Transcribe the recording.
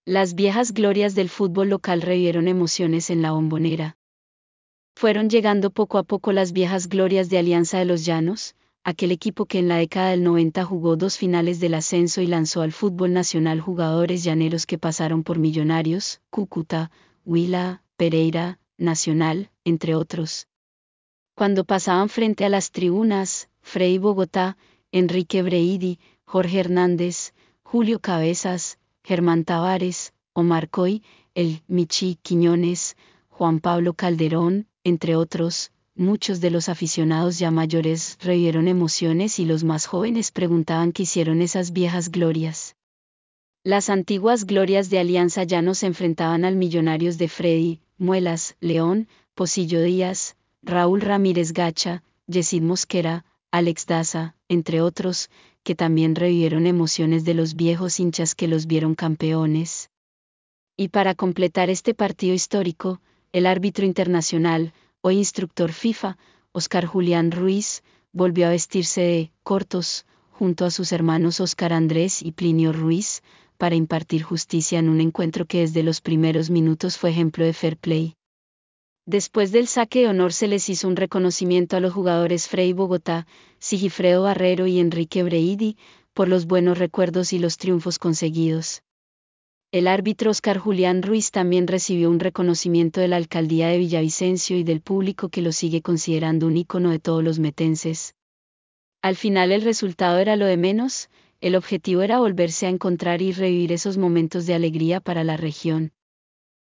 Las viejas glorias del fútbol local revivieron emociones en La Bombonera. Fueron llegando poco a poco las viejas glorias de Alianza de los Llanos, aquel equipo que en la década del 90 jugó 2 finales del ascenso y lanzó al fútbol nacional jugadores llaneros que pasaron por Millonarios, Cúcuta, Huila, Pereira, Nacional, entre otros. Cuando pasaban frente a las tribunas, Freddy Bogotá, Enrique Breidi, Jorge Hernández, Julio Cabezas, Germán Tavares, Omar Coy, el Michi Quiñones, Juan Pablo Calderón, entre otros, muchos de los aficionados ya mayores revivieron emociones y los más jóvenes preguntaban qué hicieron esas viejas glorias. Las antiguas glorias de Alianza Llanos se enfrentaban al Millonarios de Freddy, Muelas, León, Pocillo Díaz, Raúl Ramírez Gacha, Yesid Mosquera, Alex Daza, entre otros, que también revivieron emociones de los viejos hinchas que los vieron campeones. Y para completar este partido histórico, el árbitro internacional, hoy instructor FIFA, Oscar Julián Ruiz, volvió a vestirse de cortos, junto a sus hermanos Oscar Andrés y Plinio Ruiz, para impartir justicia en un encuentro que desde los primeros minutos fue ejemplo de fair play. Después del saque de honor se les hizo un reconocimiento a los jugadores Freddy Bogotá, Sigifredo Barrero y Enrique Breidi, por los buenos recuerdos y los triunfos conseguidos. El árbitro Oscar Julián Ruiz también recibió un reconocimiento de la alcaldía de Villavicencio y del público que lo sigue considerando un ícono de todos los metenses. Al final el resultado era lo de menos, el objetivo era volverse a encontrar y revivir esos momentos de alegría para la región.